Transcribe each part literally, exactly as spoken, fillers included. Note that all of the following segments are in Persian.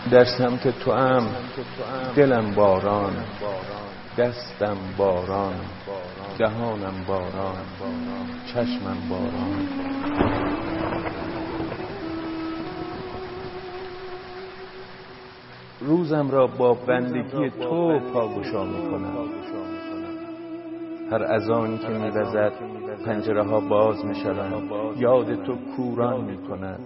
در سمت تو ام دلم باران، دستم باران، دهانم باران، چشمم باران. روزم را با بندگی تو پاگشا میکنم. هر اذانی که میوزد پنجره ها باز میشوند، یاد تو کوران میکند.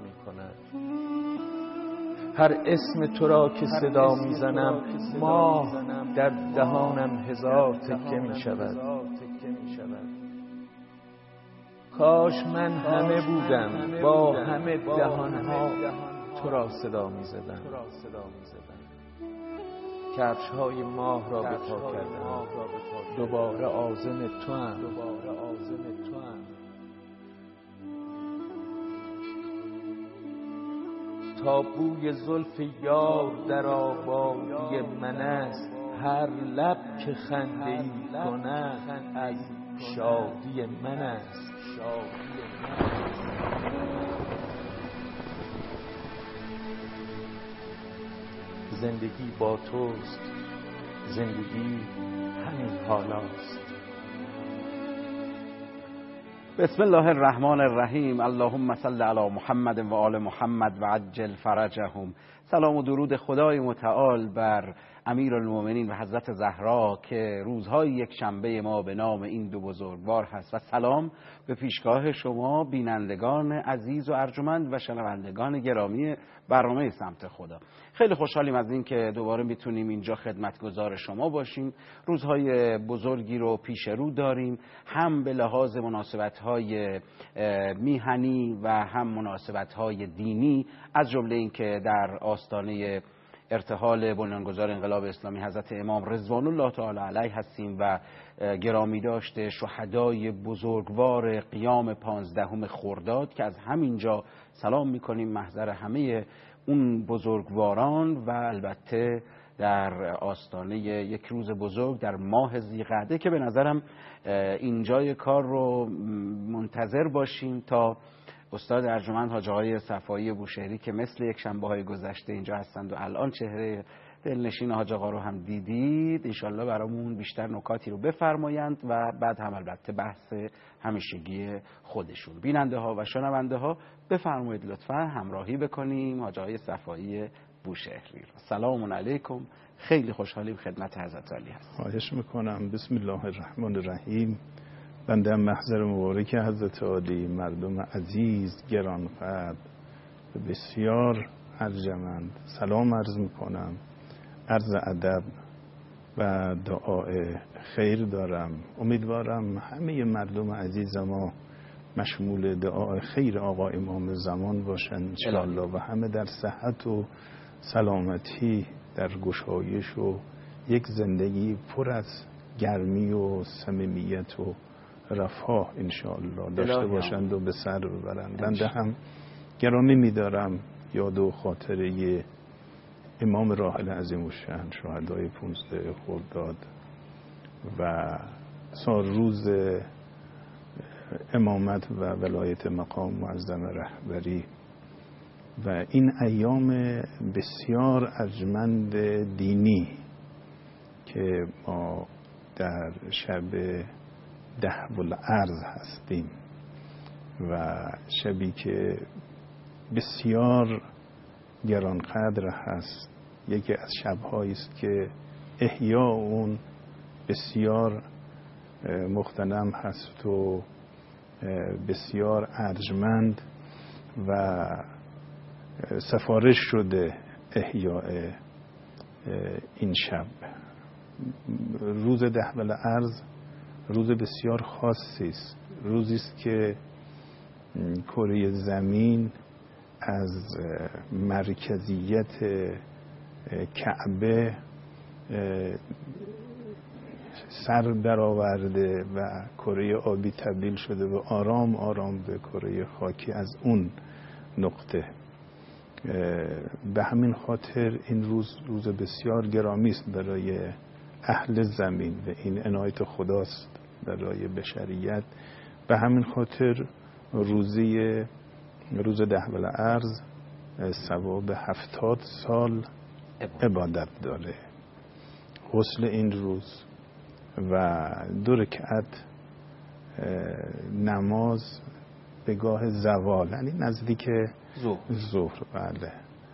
هر اسم تو را که صدا میزنم، ماه در دهانم هزار تکه میشود. کاش من همه بودم با همه دهانها تو را صدا میزدم. کفش های ماه را به پا کردم، دوباره عازم تو ام. تا بوی زلف یار در آبادی من است، هر لب که خنده ای کند از شادی من است. زندگی با توست، زندگی همین حالاست. بسم الله الرحمن الرحیم. اللهم صل علی محمد و آل محمد و عجل فرجهم. سلام و درود خدای متعال بر امیرالمومنین و حضرت زهرا که روزهای یک شنبه ما به نام این دو بزرگوار هست، و سلام به پیشگاه شما بینندگان عزیز و ارجمند و شنوندگان گرامی برنامه سمت خدا. خیلی خوشحالیم از این که دوباره میتونیم اینجا خدمتگزار شما باشیم. روزهای بزرگی رو پیش رو داریم، هم به لحاظ مناسبت‌های میهنی و هم مناسبت‌های دینی، از جمله این که در آستانه ارتحال بنیانگذار انقلاب اسلامی حضرت امام رضوان الله تعالی علیه هستیم و گرامی داشته شهدای بزرگوار قیام پانزدهم خرداد که از همینجا سلام میکنیم محضر همه اون بزرگواران، و البته در آستانه یک روز بزرگ در ماه ذی‌قعده که به نظرم اینجای کار رو منتظر باشیم تا استاد ارجمند حاج آقای صفایی بوشهری که مثل یک شنبه های گذشته اینجا هستند و الان چهره دلنشین حاج آقا رو هم دیدید، انشالله برامون بیشتر نکاتی رو بفرمایند و بعد هم البته بحث همیشگی خودشون. بیننده ها و شنونده ها بفرمایید لطفا همراهی بکنیم حاج آقای صفایی بوشهری. سلام علیکم، خیلی خوشحالیم خدمت حضرت علی هستیم. خواهش میکنم. بسم الله الرحمن الرحیم. بنده محضر مبارک حضرت عالی، مردم عزیز گرانقدر بسیار ارجمند سلام عرض میکنم، عرض ادب و دعای خیر دارم. امیدوارم همه مردم عزیز ما مشمول دعای خیر آقا امام زمان باشن انشاءالله و همه در صحت و سلامتی، در گشایش و یک زندگی پر از گرمی و صمیمیت و رفاه انشاءالله داشته باشند و به سر ببرند. بنده هم گرامی می‌دارم یاد و خاطره امام راحل عظیم الشأن شهدای پانزده خرداد و سال روز امامت و ولایت مقام معظم رهبری و این ایام بسیار ارجمند دینی که ما در شب دهو الارض هستیم و شبی که بسیار گرانقدر هست. یکی از شب‌هایی است که احیا اون بسیار مغتنم هست و بسیار ارجمند و سفارش شده احیاء این شب. روز دهو الارض روز بسیار خاصی است، روزی است که کره زمین از مرکزیت کعبه سر درآورده و کره آبی تبدیل شده و آرام آرام به کره خاکی از اون نقطه. به همین خاطر این روز روز بسیار گرامی است برای اهل زمین و این عنایت خداست برای بشریت. به همین خاطر روزی روز دهو الارض ثواب هفتاد سال عبادت داره. غسل این روز و دو رکعت نماز به گاه زوال، یعنی نزدیک ظهر، بله،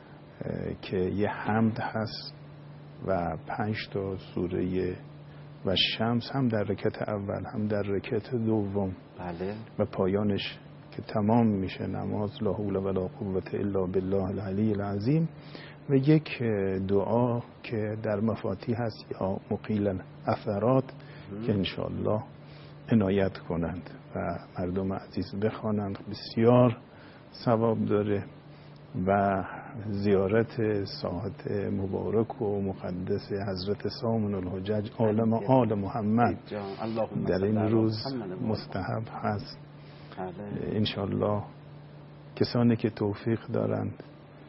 که یه حمد هست و پنج تا سوره و شمس هم در رکعت اول هم در رکعت دوم، بله، و پایانش که تمام میشه نماز لا حول ولا قوة الا بالله العلی العظیم، و یک دعا که در مفاتیح هست یا مقیل اثرات که انشاءالله عنایت کنند و مردم عزیز بخوانند. بسیار ثواب داره و زیارت ساحت مبارک و مقدس حضرت سامن الحجج عالم آل محمد در این روز مستحب هست. انشاءالله کسانی که توفیق دارند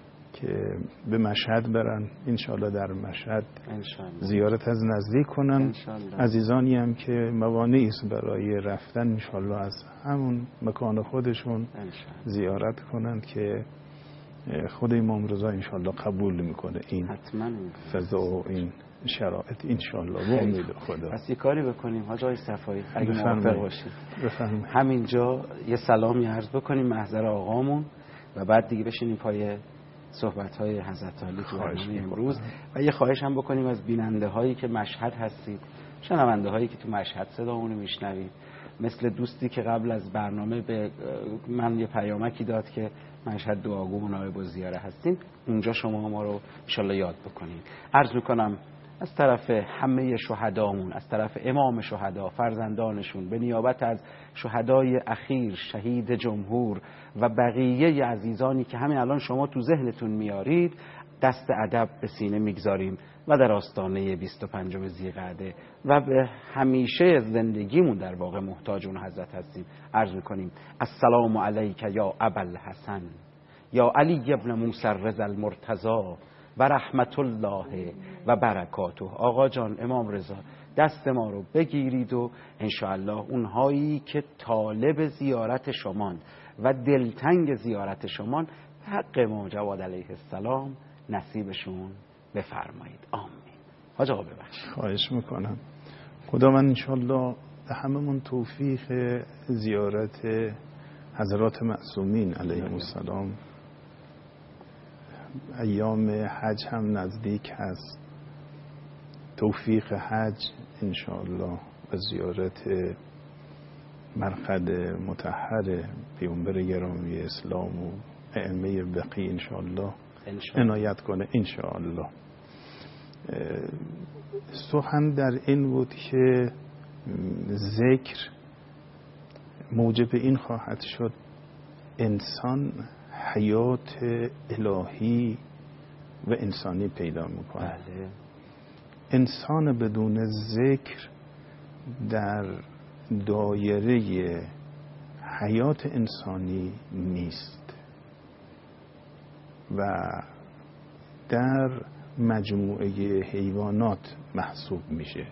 که به مشهد برن، انشاءالله در مشهد زیارت از نزدیک کنن. عزیزانی هم که موانعی است برای رفتن، انشاءالله از همون مکان خودشون زیارت کنند که خود امام رضا انشاءالله قبول میکنه این فضا و این شرایط انشاءالله با امید خدا. پس یه کاری بکنیم حاج آقای صفایی اگه موافق باشید، همینجا یه سلامی عرض بکنیم محضر آقامون و بعد دیگه بشینیم پای صحبت‌های حضرت علی تو برنامه امروز و یه خواهش هم بکنیم از بیننده هایی که مشهد هستید، شنونده هایی که تو مشهد صدامون رو میشنوید، مثل دوستی که قبل از برنامه به من یه پیامکی داد که مشهد دعاگو و نایب الزیاره هستین، اونجا شما ما رو ان شاءالله یاد بکنید. عرض میکنم از طرف همه شهدامون، از طرف امام شهدا، فرزندانشون، به نیابت از شهدای اخیر، شهید جمهور و بقیه عزیزانی که همین الان شما تو ذهنتون میارید، دست ادب به سینه میگذاریم و در آستانه بیست و پنجم ذیقعده و به همیشه زندگیمون در واقع محتاج اون حضرت هستیم. عرض میکنیم السلام علیک یا ابوالحسن یا علی ابن موسی الرضا المرتضی و رحمت الله و برکاته. آقا جان، امام رضا، دست ما رو بگیرید و انشاءالله اونهایی که طالب زیارت شمان و دلتنگ زیارت شمان، حق ما جواد علیه السلام نصیبشون بفرمایید. آمین. حاج آقا ببخشید. خواهش میکنم. خدا من انشاءالله به هممون توفیق زیارت حضرات معصومین علیهم السلام. ایام حج هم نزدیک هست، توفیق حج انشاءالله و زیارت مرقد مطهر پیامبر گرامی اسلام و ائمه بقی انشاءالله عنایت کنه انشاءالله. سخن در این بود که ذکر موجب این خواهد شد انسان حیات الهی و انسانی پیدا میکنه. بله. انسان بدون ذکر در دایره حیات انسانی نیست و در مجموعه حیوانات محسوب میشه.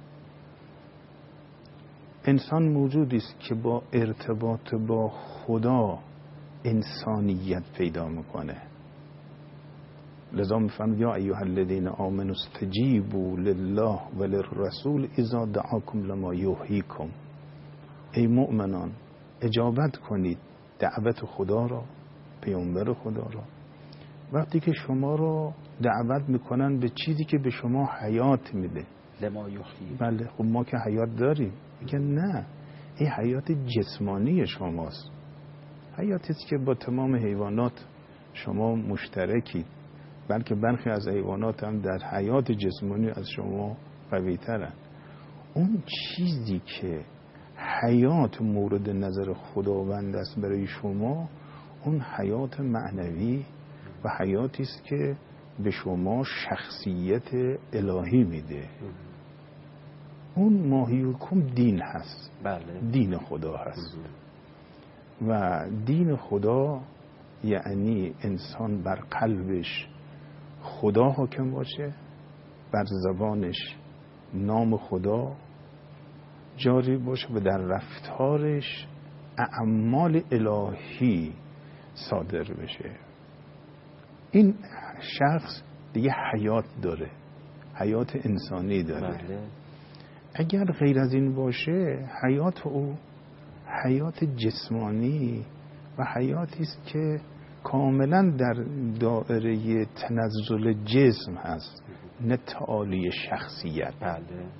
انسان موجودی است که با ارتباط با خدا انسانیت پیدا میکنه. لذا میفرماید یا ایها الذین آمنوا استجیبوا لله وللرسول اذا دعاکم لما یحییکم. ای مؤمنان اجابت کنید دعوت خدا را، پیامبر خدا را، وقتی که شما رو دعوت میکنن به چیزی که به شما حیات میده. لما یحیی. بله، خب ما که حیات داریم. میگن نه، این حیات جسمانی شماست، حیاتی است که با تمام حیوانات شما مشترکید، بلکه برخی از حیوانات هم در حیات جسمانی از شما قوی ترن. اون چیزی که حیات مورد نظر خداوند است برای شما، اون حیات معنوی و حیاتی است که به شما شخصیت الهی میده. اون ماهیکم دین هست. بله. دین خدا هست. و دین خدا یعنی انسان بر قلبش خدا حاکم باشه، بر زبانش نام خدا جاری باشه و در رفتارش اعمال الهی صادر بشه. این شخص دیگه حیات داره، حیات انسانی داره. بله. اگر غیر از این باشه حیات او حیات جسمانی و حیاتی است که کاملا در دائره تنزل جسم هست، نه تعالی شخصیت. بله.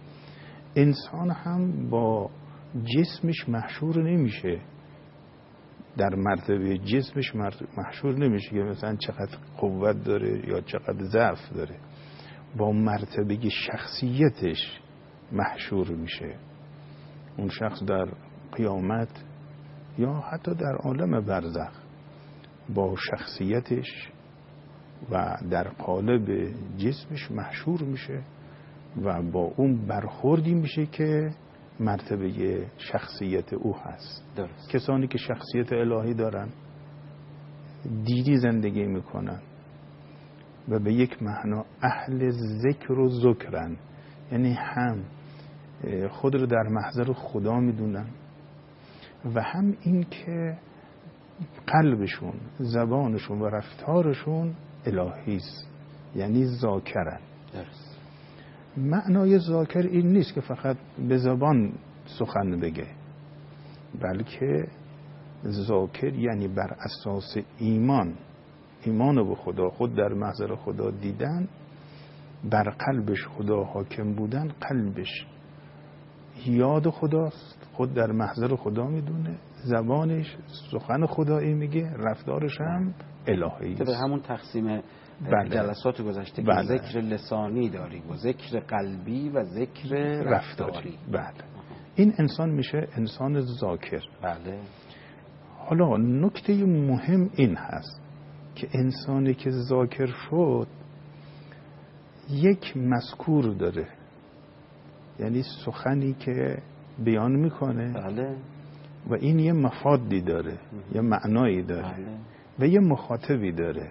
انسان هم با جسمش محشور نمیشه، در مرتبه جسمش محشور نمیشه که مثلا چقدر قوت داره یا چقدر ضعف داره، با مرتبه شخصیتش محشور میشه. اون شخص در قیامت یا حتی در عالم برزخ با شخصیتش و در قالب جسمش محشور میشه و با اون برخوردی میشه که مرتبه شخصیت او هست. درست. کسانی که شخصیت الهی دارن، دیدی زندگی میکنن و به یک معنا اهل ذکر و ذکرن، یعنی هم خود رو در محضر خدا میدونن و هم این که قلبشون، زبانشون و رفتارشون الهی است، یعنی ذاکرن. درست. معنای ذاکر این نیست که فقط به زبان سخن بگه، بلکه ذاکر یعنی بر اساس ایمان، ایمان به خدا، خود در محضر خدا دیدن، بر قلبش خدا حاکم بودن، قلبش یاد خداست، خود در محضر خدا میدونه، زبانش سخن خدایی میگه، رفتارش هم الهی است. به همون تقسیم بله. جلسات گذشته که بله. ذکر لسانی داریم و ذکر قلبی و ذکر رفتاری. رفتاری. بله. این انسان میشه انسان ذاکر. بله. حالا نکته مهم این هست که انسانی که ذاکر شد یک مذکور داره، یعنی سخنی که بیان میکنه. بله. و این یه مفادی داره، یه معنایی داره. بله. و یه مخاطبی داره.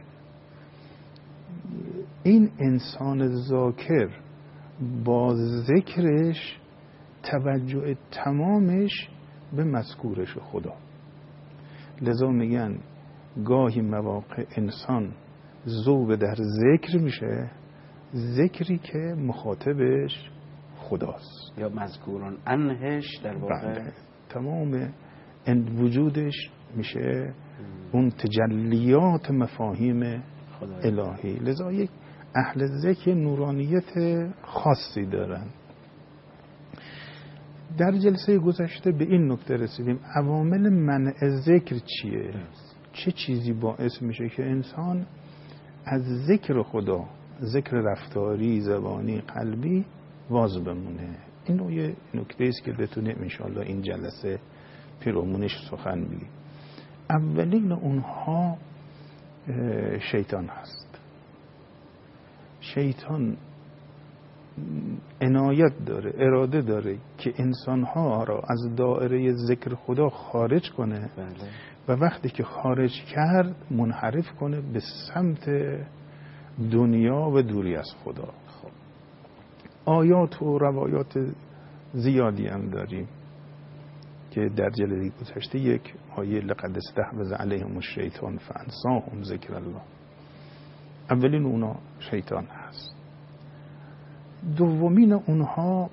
این انسان ذاکر با ذکرش توجه تمامش به مذکورش خدا. لذا میگن گاهی مواقع انسان ذوب در ذکر میشه، ذکری که مخاطبش خداست یا مذکوران انهش در واقع بله. تمام وجودش میشه اون تجلیات مفاهیم الهی. لذا یک اهل ذکر نورانیت خاصی دارن. در جلسه گذشته به این نکته رسیدیم عوامل منع ذکر چیه؟ چه چیزی باعث میشه که انسان از ذکر خدا، ذکر رفتاری، زبانی، قلبی واز بمونه؟ این یه نکته است که بتونیم انشاءالله این جلسه پیرامونش سخن بگیم. اولین اونها شیطان هست. شیطان عنایت داره، اراده داره که انسانها را از دائره ذکر خدا خارج کنه. بله. و وقتی که خارج کرد منحرف کنه به سمت دنیا و دوری از خدا. خب آیات و روایات زیادی هم داریم که در جلسه گذشته یک آیه لقد استحوذ علیهم الشیطان فانساهم ذکر الله، اولین اونا شیطان هست. دومین اونها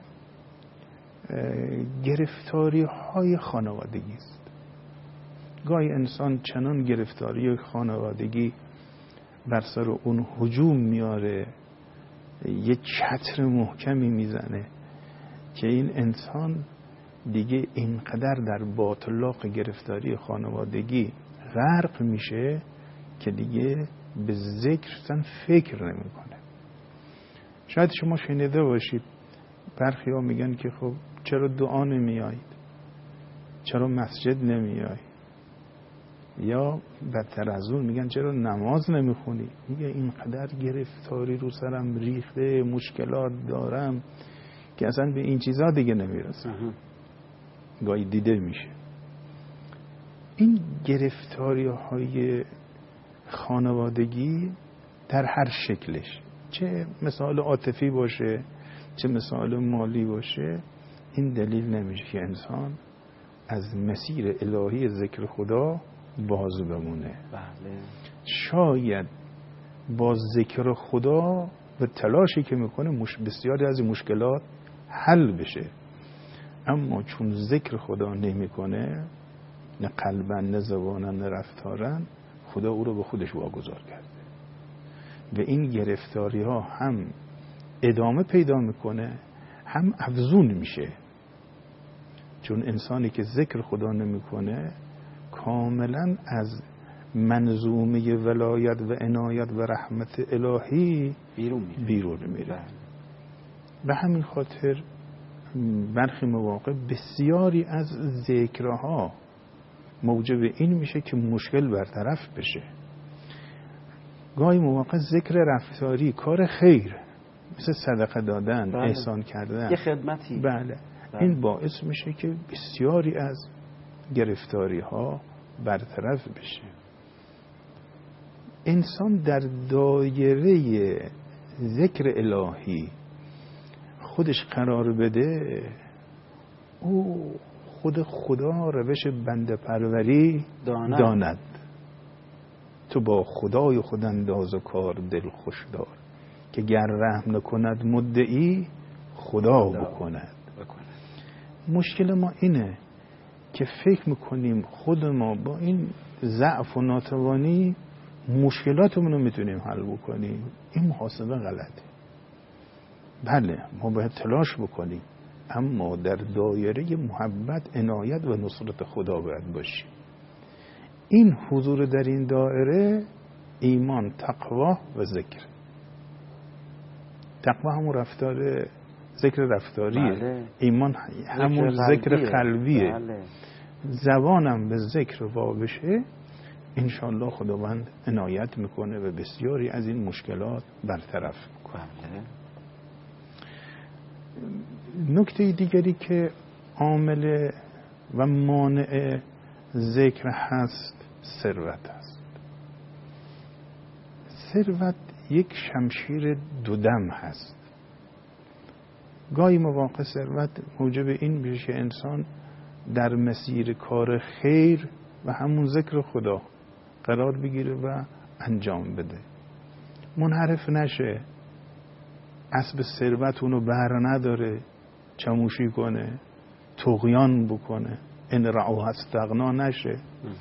گرفتاری های خانوادگی است. گاهی انسان چنان گرفتاری خانوادگی بر سر اون هجوم میاره، یه چتر محکمی میزنه که این انسان دیگه اینقدر در باطلاق گرفتاری خانوادگی غرق میشه که دیگه به ذکر سن فکر نمیکنه. شاید شما شنیده باشید برخی ها میگن که خب چرا دعا نمیایید، چرا مسجد نمیایید، یا بدتر از اون میگن چرا نماز نمیخونی. میگه اینقدر گرفتاری رو سرم ریخته، مشکلات دارم که اصلا به این چیزا دیگه نمیرسم. گاهی دیده میشه این گرفتاری های خانوادگی در هر شکلش، چه مثال عاطفی باشه چه مثال مالی باشه، این دلیل نمیشه که انسان از مسیر الهی ذکر خدا باز بمونه. بله. شاید با ذکر خدا و تلاشی که میکنه مش... بسیاری از این مشکلات حل بشه. اما چون ذکر خدا نمیکنه، نه قلبا نه زبانا نه رفتارا، خدا او رو به خودش واگذار کرده و این گرفتاری ها هم ادامه پیدا میکنه هم افزون میشه. چون انسانی که ذکر خدا نمیکنه کاملا از منظومه ولایت و عنایت و رحمت الهی بیرون میره, بیرون میره. به همین خاطر برخی مواقع بسیاری از ذکرها موجب این میشه که مشکل برطرف بشه. گاهی مواقع ذکر رفتاری، کار خیر مثل صدقه دادن، بله. احسان کردن، یه خدمتی، بله. بله این باعث میشه که بسیاری از گرفتاری ها برطرف بشه. انسان در دایره ذکر الهی خودش قرار بده، او خود خدا روش بنده پروری داند. داند تو با خدای خود انداز و کار دل خوش دار، که گر رحم نکند مدعی خدا بکند. مشکل ما اینه که فکر میکنیم خود ما با این ضعف و ناتوانی مشکلاتمون رو میتونیم حل بکنیم. این محاسبه غلطه. بله ما باید تلاش بکنیم، اما در دایره محبت، عنایت و نصرت خدا باید باشیم. این حضور در این دایره ایمان، تقوا و ذکر. تقوا همون رفتار، ذکر رفتاریه. بله. ایمان همون ذکر قلبیه, قلبیه. بله. زبانم به ذکر وا بشه، انشالله خداوند عنایت میکنه و بسیاری از این مشکلات برطرف میکنه. بله. نکته دیگری که عامل و مانع ذکر هست، ثروت است. ثروت یک شمشیر دودم هست. گاهی مواقع ثروت موجب این میشه که انسان در مسیر کار خیر و همون ذکر خدا قرار بگیره و انجام بده، منحرف نشه، اسب ثروت اونو بر نداره، چموشی کنه، طغیان بکنه، ان رعوها استغنا نشه.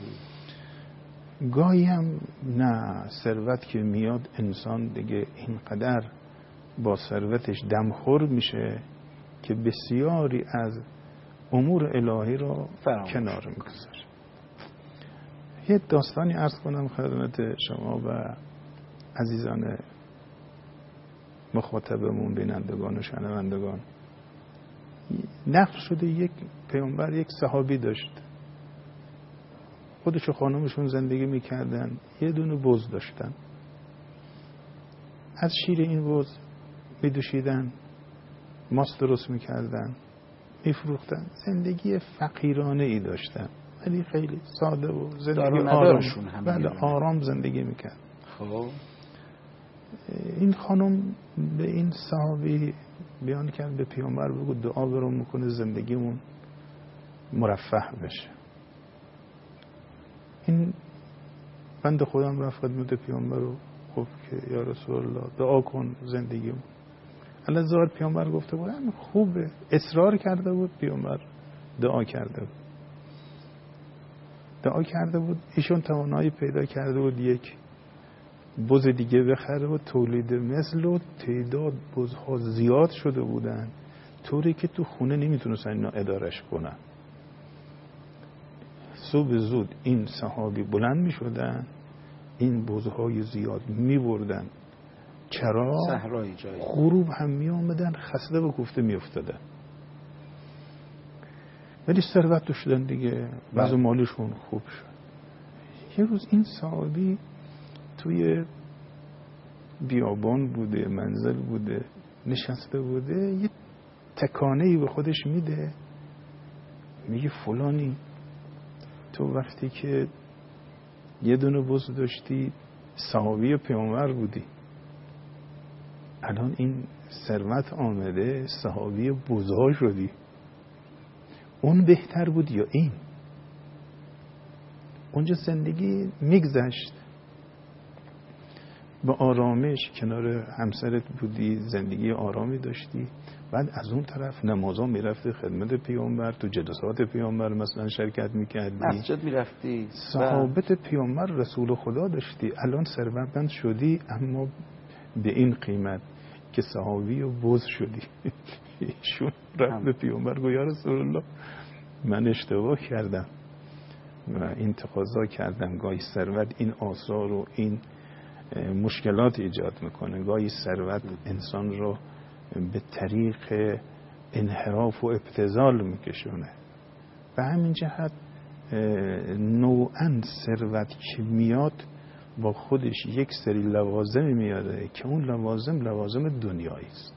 گاهی هم نه، ثروت که میاد انسان دیگه اینقدر با ثروتش دمخور میشه که بسیاری از امور الهی رو کنار میگذاره. یه داستانی عرض کنم خدمت شما و عزیزان مخاطبمون، بینندگان و شنوندگان. نقل شده یک پیامبر یک صحابی داشت، خودش و خانمشون زندگی میکردن، یه دونه بز داشتن، از شیر این بز میدوشیدن، ماست درست میکردن، میفروختن، زندگی فقیرانه ای داشتن ولی خیلی ساده و زندگی آرام، بله آرام زندگی میکرد. خب این خانم به این صحابی بیان کرد، به پیامبر بگو دعا برام میکنه زندگیمون مرفه بشه. این بنده خودم رفت خدمت پیامبر رو، خب که یا رسول الله دعا کن زندگیمون. الله زار پیامبر گفته بود خوبه، اصرار کرده بود، پیامبر دعا کرده بود دعا کرده بود ایشون توانایی پیدا کرده بود یک بز دیگه بخره و تولید مثل و تعداد بزها زیاد شده بودن، طوری که تو خونه نمیتونستن اینا ادارش کنن. صبح زود این صحابی بلند میشدن، این بزهای زیاد میبردن چرا، صحرای جایی، غروب هم میامدن خسته و کوفته میافتادن، ولی ثروت داشتن دیگه، وضع مالشون خوب شد. یه روز این صحابی توی بیابان بوده، منزل بوده، نشسته بوده، یه تکانه‌ای به خودش میده، میگه فلانی تو وقتی که یه دونه بز داشتی صحابی پیامبر بودی، الان این ثروت آمده صحابی بزها شدی، اون بهتر بود یا این؟ اونجا زندگی میگذشت. با آرامش کنار همسرت بودی، زندگی آرامی داشتی. بعد از اون طرف نمازا میرفتی خدمت پیامبر، تو جلسات پیامبر مثلا شرکت میکردی، مسجد میرفتی، صحابت پیامبر رسول خدا داشتی. الان ثروتمند شدی اما به این قیمت که صحابی و بز شدی. ایشون رفت به پیامبر گفت یا رسول الله من اشتباه کردم و این تقاضا کردم. گاهی ثروت این آثار و این مشکلات ایجاد میکنه، گاهی ثروت انسان رو به طریق انحراف و ابتذال میکشونه. به همین جهت نوعاً ثروت که میاد با خودش یک سری لوازمی میاره که اون لوازم لوازم دنیایی است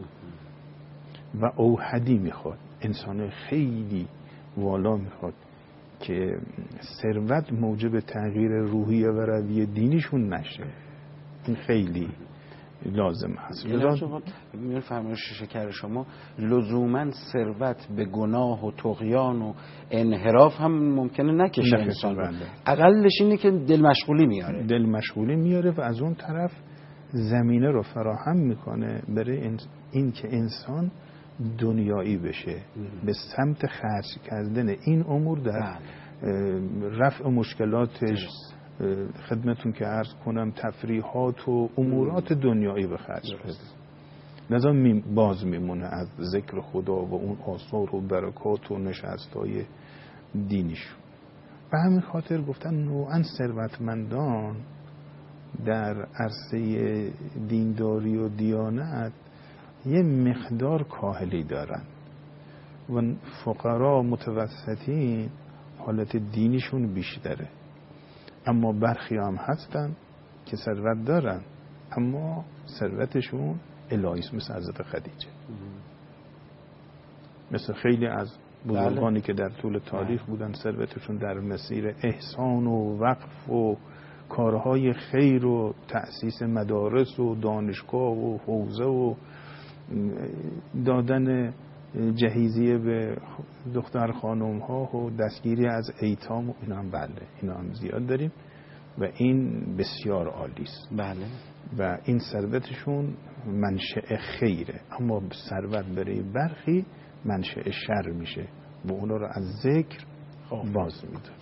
و اوحدی میخواد، انسان خیلی والا میخواد که ثروت موجب تغییر روحیه و رویه دینیشون نشه. این خیلی لازم هست. لازم میون فرمایش شکر شما لزوما ثروت به گناه و طغیان و انحراف هم ممکنه نکشه انسان رو. اقلش اینه که دل مشغولی میاره دل مشغولی میاره و از اون طرف زمینه رو فراهم میکنه برای این که انسان دنیایی بشه، به سمت خرج کردن این امور در رفع مشکلاتش. خدمتون که عرض کنم تفریحات و امورات دنیایی به خرج بده. لذا می باز میمونه از ذکر خدا و اون آثار و برکات و نشستهای دینیشون. به همین خاطر گفتن نوعاً ثروتمندان در عرصه دینداری و دیانت یه مقدار کاهلی دارن و فقرا متوسطین حالت دینیشون بیشتره. اما برخی هم هستن که ثروت دارن اما ثروتشون الهیست، مثل حضرت خدیجه، مثل خیلی از بزرگانی که در طول تاریخ بودن ثروتشون در مسیر احسان و وقف و کارهای خیر و تأسیس مدارس و دانشگاه و حوزه و دادن جهیزیه به دختر خانم ها و دستگیری از ایتام و اینا هم بله اینا هم زیاد داریم و این بسیار عالی است. بله. و این ثروتشون منشأ خیره، اما ثروت برای برخی منشأ شر میشه و اونا رو از ذکر باز میداره.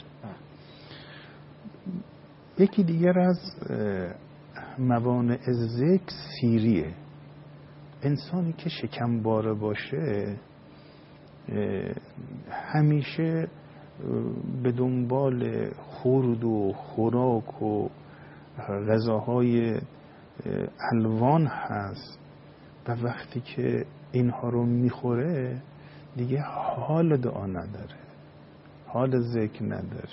یکی دیگر از موانع ذکر سیریه. انسانی که شکمباره باشه همیشه به دنبال خورد و خوراک و غذاهای الوان هست و وقتی که اینها رو میخوره دیگه حال دعا نداره، حال ذکر نداره.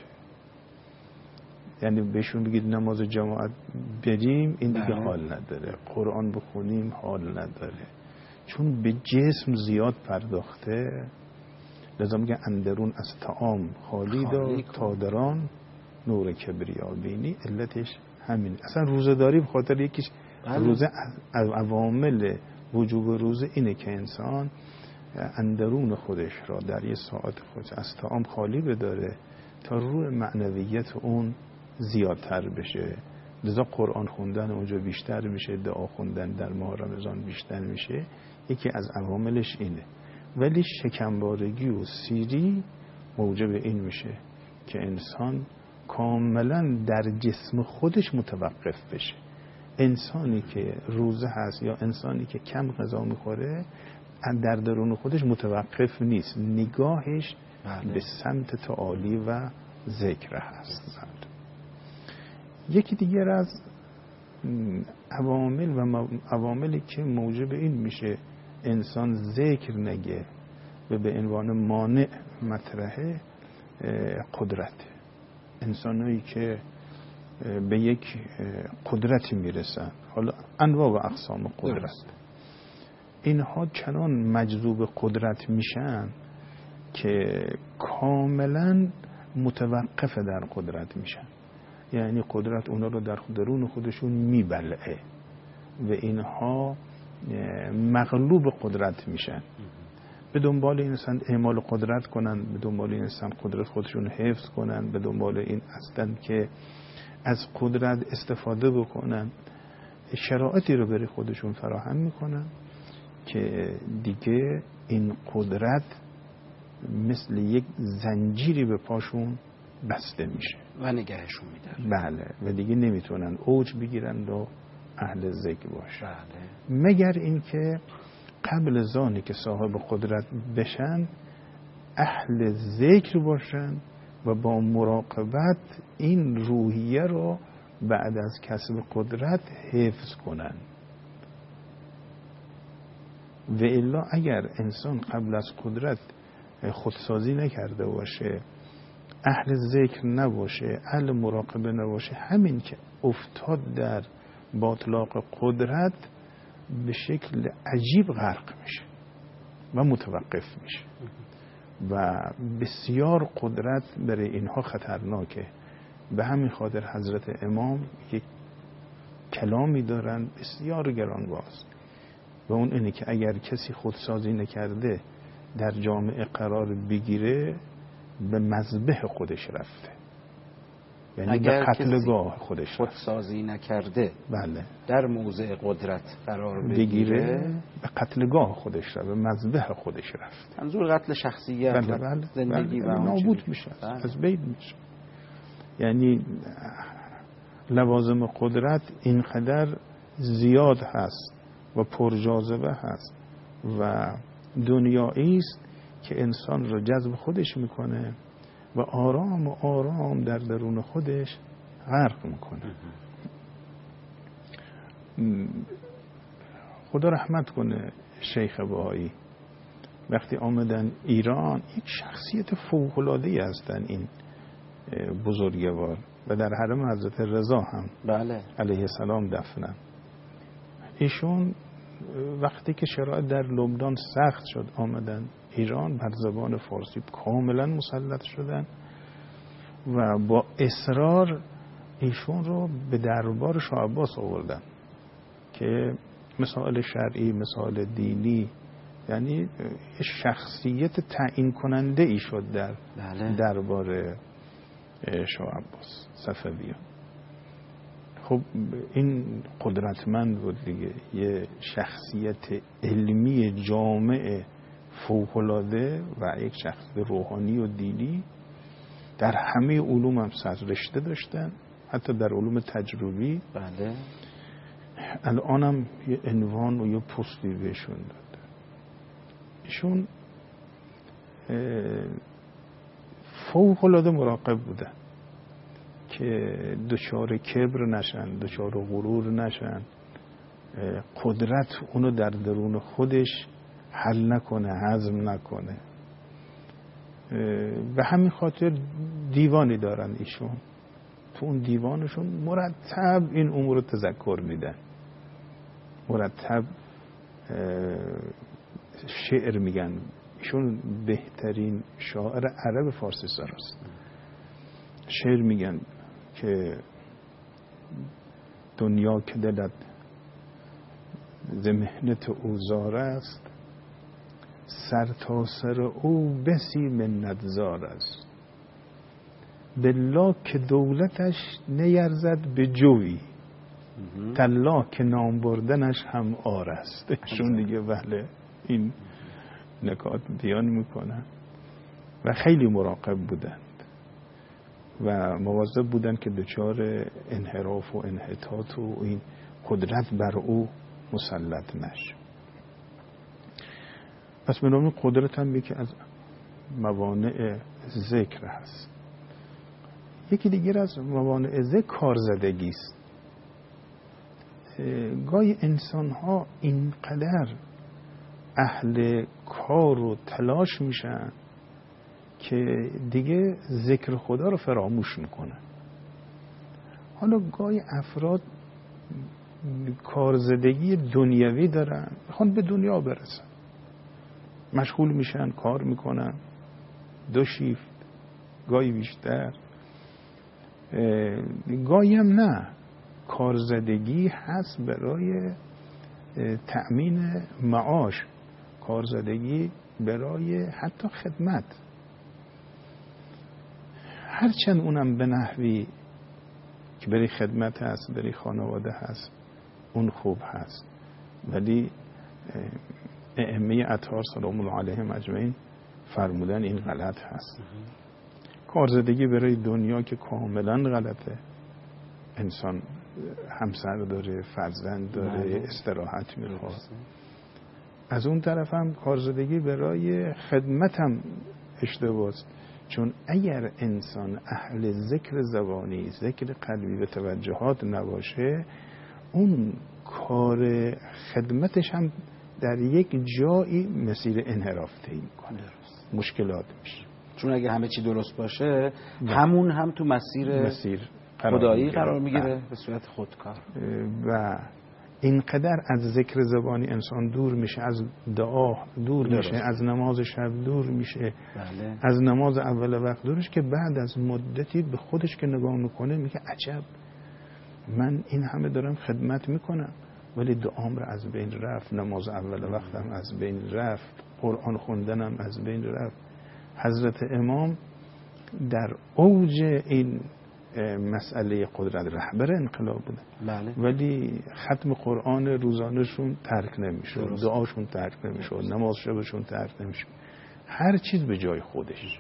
یعنی بهشون بگید نماز جماعت بریم این دیگه حال نداره، قرآن بخونیم حال نداره، چون به جسم زیاد پرداخته. لذا میگه اندرون از طعام خالی دار تا دران نور کبریا بینی. علتش همین. اصلا روزه‌داری به خاطر یکیش روزه از عوامل وجوب روزه اینه که انسان اندرون خودش را در یه ساعت خودش از طعام خالی بداره تا روی معنویت اون زیادتر بشه. لذا قرآن خوندن اونجا بیشتر میشه، دعا خوندن در ماه رمضان بیشتر میشه. یکی از عواملش اینه. ولی شکمبارگی و سیری موجب این میشه که انسان کاملا در جسم خودش متوقف بشه. انسانی که روزه هست یا انسانی که کم غذا میخوره در درون خودش متوقف نیست، نگاهش بله. به سمت تعالی و ذکر هست. یکی دیگر از عوامل و عواملی که موجب این میشه انسان ذکر نگه و به عنوان مانع مطرحه قدرت. انسانایی که به یک قدرتی میرسن، حالا انواع و اقسام قدرت، اینها چنان مجذوب قدرت میشن که کاملا متوقف در قدرت میشن. یعنی قدرت اونا رو در درون خودشون میبلعه و اینها مغلوب قدرت میشن. به دنبال این هستند اعمال قدرت کنن، به دنبال این هستند قدرت خودشون حفظ کنن، به دنبال این هستند که از قدرت استفاده بکنن. شرایطی رو برای خودشون فراهم میکنن که دیگه این قدرت مثل یک زنجیری به پاشون بسته میشه و نگهشون میداره. بله، و دیگه نمیتونن اوج بگیرن و اهل ذکر باشن. بله. مگر اینکه قبل از آنی که صاحب قدرت بشن اهل ذکر باشن و با مراقبت این روحیه رو بعد از کسب قدرت حفظ کنن. و الا اگر انسان قبل از قدرت خودسازی نکرده باشه، اهل ذکر نباشه، اهل مراقبه نباشه، همین که افتاد در باطلاق قدرت به شکل عجیب غرق میشه و متوقف میشه و بسیار قدرت برای اینها خطرناکه. به همین خاطر حضرت امام یک کلامی دارن بسیار گرانباز و اون اینه که اگر کسی خودسازی نکرده در جامعه قرار بگیره به مذبح خودش رفته، یعنی به قتلگاه خودش رفته. خودسازی نکرده بله در موضع قدرت قرار بگیره, بگیره به قتلگاه خودش رفته، به مذبح خودش رفته. منظور قتل شخصیت بله بله زندگی بله و نابود میشه، بله. از بین میشه. یعنی لوازم قدرت اینقدر زیاد هست و پرجاذبه هست و دنیایی است که انسان رو جذب خودش میکنه و آرام و آرام در درون خودش غرق میکنه. خدا رحمت کنه شیخ بهایی، وقتی آمدن ایران یک شخصیت فوق‌العاده‌ای هستن این بزرگوار و در حرم حضرت رضا هم بله. علیه السلام دفنن. ایشون وقتی که شرایط در لبنان سخت شد آمدن ایران، بر زبان فارسی کاملا مسلط شدن و با اصرار ایشون رو به دربار شاه عباس آوردن که مسائل شرعی، مسائل دینی، یعنی شخصیت تعیین کننده ای شد در بله. دربار شاه عباس صفویان. خب این قدرتمند بود دیگه، یه شخصیت علمی جامع فوق‌العاده و یک شخصیت روحانی و دینی. در همه علوم هم سررشته داشتن، حتی در علوم تجربی. بله. الان هم یه عنوان و یه پستی بهشون داد. ایشون فوق‌العاده مراقب بودن که دچار کبر نشن، دچار غرور نشن، قدرت اونو در درون خودش حل نکنه، هضم نکنه. به همین خاطر دیوانی دارن ایشون، تو اون دیوانشون مرتب این امور رو تذکر میدن، مرتب شعر میگن. ایشون بهترین شاعر عرب فارسی سراست. شعر میگن که دنیا که دلت ز محنت او زار است، سر تا سر او بسی منتزار است. بالله که دولتش نیرزد به جوی، تالله که نام بردنش هم آر است. ایشون دیگه بله این نکات بیان میکنن و خیلی مراقب بودند و مواظب بودند که دچار انحراف و انحطاط و این قدرت بر او مسلط نشه. پس به نام قدرت هم یکی از موانع ذکر هست. یکی دیگر از موانع ذکر کارزدگی است. گاهی انسان ها اینقدر اهل کار و تلاش میشن که دیگه ذکر خدا رو فراموش میکنن. حالا گاهی افراد کارزدگی دنیوی دارن، میخوان به دنیا برسن، مشغول میشن، کار میکنن، دو شیفت، گاهی بیشتر، گاهی هم نه. کارزدگی هست برای تأمین معاش، کارزدگی برای حتی خدمت، هرچند اونم به نحوی که برای خدمت هست، برای خانواده هست، اون خوب هست، ولی ائمه اطهار سلام الله علیهم اجمعین فرمودن این غلط هست. کارزدگی برای دنیا که کاملا غلطه. انسان همسر داره، فرزند داره، استراحت میخواد. از اون طرف هم کارزدگی برای خدمت هم اشتباه است، چون اگر انسان اهل ذکر زبانی، ذکر قلبی و توجهات نباشه، اون کار خدمتش هم در یک جایی مسیر انحراف طی میکنه، مشکلات میشه. چون اگه همه چی درست باشه نه. همون هم تو مسیر, مسیر خدایی قرار میگیره به صورت خودکار. و اینقدر از ذکر زبانی انسان دور میشه، از دعا دور درست. میشه، از نماز شب دور میشه، بله. از نماز اول وقت دورش، که بعد از مدتی به خودش که نگاه میکنه میگه عجب، من این همه دارم خدمت میکنم ولی دعام رو از بین رفت، نماز اول وقتم از بین رفت، قرآن خوندنم از بین رفت. حضرت امام در اوج این مسئله قدرت رهبر انقلاب بودن، بله. ولی ختم قرآن روزانهشون ترک نمیشد، دعاشون ترک نمیشد، نماز شبشون ترک نمیشد، هر چیز به جای خودش.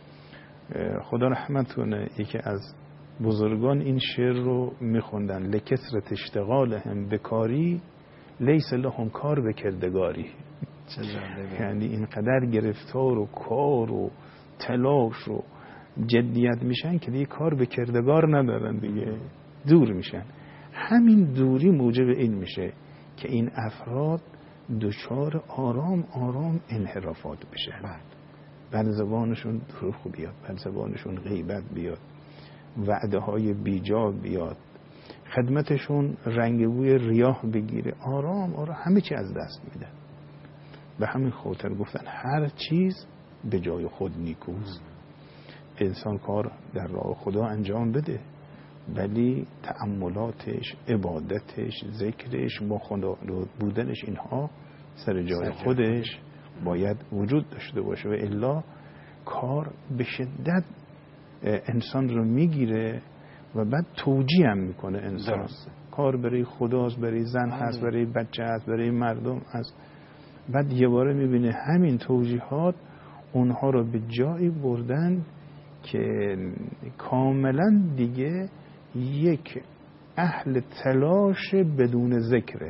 خدا رحمت کنه، یکی از بزرگان این شعر رو میخوندن: لکثرت اشتغالهم بکاری لیس لهم کار به کردگاری. یعنی اینقدر گرفتار و کار و تلاش و جدیت میشن که دیگه کار به کردگار ندارن، دیگه دور میشن. همین دوری موجب این میشه که این افراد دچار آرام آرام انحرافات بشن. بر زبانشون دروغ بیاد، بر زبانشون غیبت بیاد، وعده های بیجا بیاد، خدمتشون رنگ بوی ریاه بگیره، آرام آرام همه چی از دست میدن. به همین خاطر گفتن هر چیز به جای خود نیکوست. انسان کار در راه خدا انجام بده، ولی تأملاتش، عبادتش، ذکرش، با خدا بودنش، اینها سر جای خودش باید وجود داشته باشه، و الا کار به شدت انسان رو میگیره و بعد توجیه هم میکنه انسان. درسته. کار برای خداست، برای زن هست، برای بچه هست، برای مردم هست. بعد یه باره میبینه همین توجیهات اونها رو به جایی بردن که کاملا دیگه یک اهل تلاش بدون ذکره،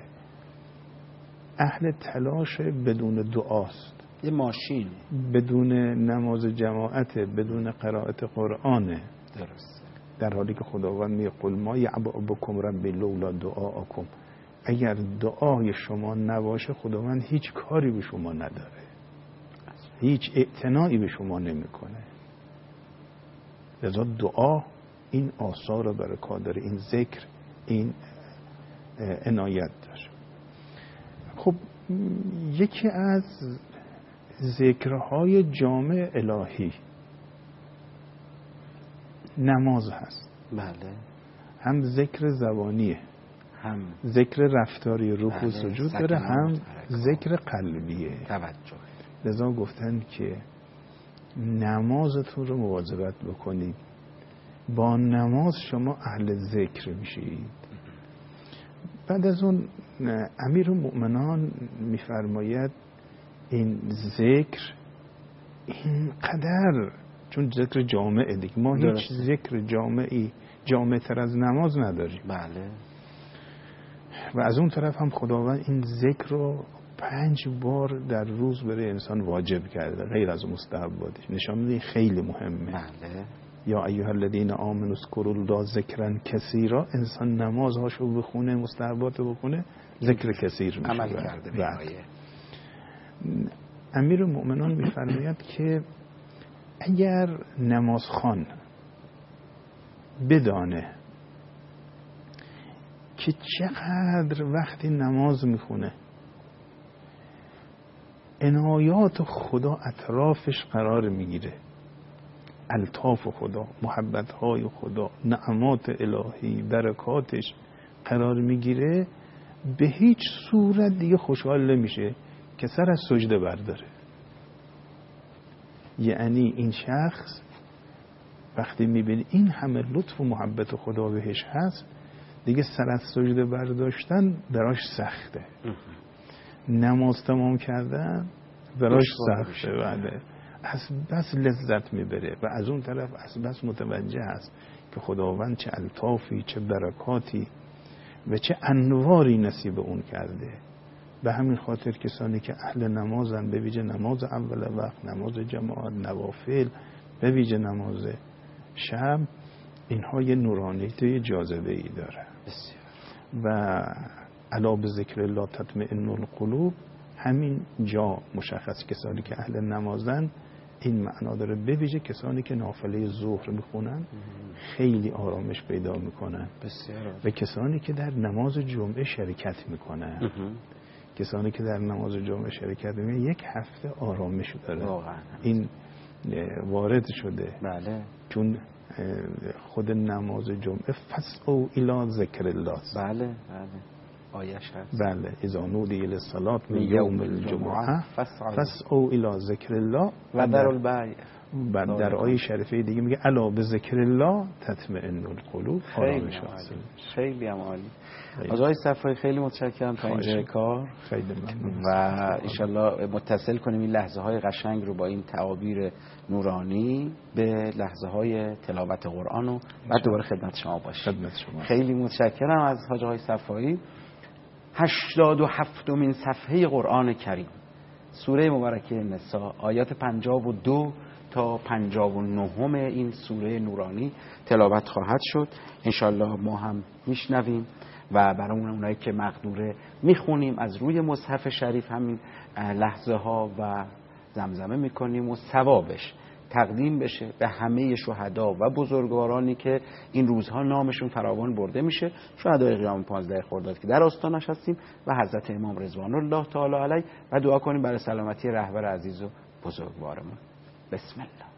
اهل تلاش بدون دعاست، یه ماشین بدون نماز جماعت، بدون قرائت قرآنه. درست. در حالی که خداوند میگه قل ما یعبأ بکم ربی لولا دعاءکم، اگر دعای شما نباشه خداوند هیچ کاری به شما نداره، هیچ اعتنایی به شما نمیکنه. لذا دعا این آثار و برکات داره، این ذکر، این عنایت داره. خب یکی از ذکرهای جامع الهی نماز هست. بله. هم ذکر زبانیه، هم ذکر رفتاری، رکوع و سجود داره، هم ذکر قلبیه، توجه. لذا گفتن که نمازتون رو مواظبت بکنید، با نماز شما اهل ذکر میشید. بعد از اون امیر المؤمنان میفرماید این ذکر اینقدر، چون ذکر جامعه دیگه، ما هیچ ذکر جامعی جامع تر از نماز نداریم. بله. و از اون طرف هم خداوند این ذکر رو پنج بار در روز برای انسان واجب کرده، غیر از مستحباتش. نشان میده خیلی مهمه. بله. یا ایها الذین آمنوا اذکروا الله ذکرا کثیرا، انسان نمازهاشو بخونه، مستحباتو بخونه، ذکر کثیر میشه، عمل کرده به آیه. امیر المؤمنان میفرماید که اگر نمازخوان بدانه که چقدر وقتی نماز میخونه عنایات خدا اطرافش قرار میگیره، الطاف خدا، محبتهای خدا، نعمات الهی، برکاتش قرار میگیره، به هیچ صورت دیگه خوشحال نمیشه که سر از سجده برداره. یعنی این شخص وقتی میبینه این همه لطف و محبت خدا بهش هست، دیگه سر از سجده برداشتن براش سخته، نماز تمام کردن براش سخته، بله از بس لذت میبره و از اون طرف از بس متوجه است که خداوند چه الطافی، چه برکاتی و چه انواری نصیب اون کرده. به همین خاطر کسانی که اهل نمازن، به ویژه نماز اول وقت، نماز جماعت، نوافل، به ویژه نماز شب، اینها یه نورانیت، یه جاذبه ای داره و الا به ذکر الله تطمئن القلوب. همین جا مشخص کسانی که اهل نمازن این معنا داره. به ویژه کسانی که نافله ظهر میخونن خیلی آرامش پیدا میکنن و کسانی که در نماز جمعه شرکت میکنن، کسانی که در نماز جمعه شرکت میکنن یک هفته آرامش داره. این وارد شده، بله، چون خود نماز جمعه فسعوا الی ذکر الله، بله بله آیش هست، بله اذا نودی للصلاة من یوم الجمعه فسعوا الی ذکر الله و در البیع. بعد در آیه شریفه دیگه میگه الا به ذکر الله تطمئن القلوب. خیلی خیلی هم عالی. آقای صفایی خیلی متشکرم تا اینجای کار، خیلی ممنون و انشالله متصل کنیم این لحظه های قشنگ رو با این تعابیر نورانی به لحظه های تلاوت قرآن و بعد دوباره خدمت شما باشیم. خدمت شما. خیلی متشکرم از حاج آقای صفایی. هشتاد و هفتمین صفحه قرآن کریم، سوره مبارکه نساء، آیات پنجاه و دو تا پنجاه و نه این سوره نورانی تلاوت خواهد شد. انشالله ما هم میشنویم و برامون اونایی که مقدوره میخونیم از روی مصحف شریف همین لحظه ها و زمزمه میکنیم و ثوابش تقدیم بشه به همه شهدا و بزرگوارانی که این روزها نامشون فراوان برده میشه، شهدای قیام پانزده خرداد که در آستانش هستیم و حضرت امام رضوان الله تعالی علیه، و دعا کنیم برای سلامتی رهبر عزیز و بزرگوارمون. بسم الله.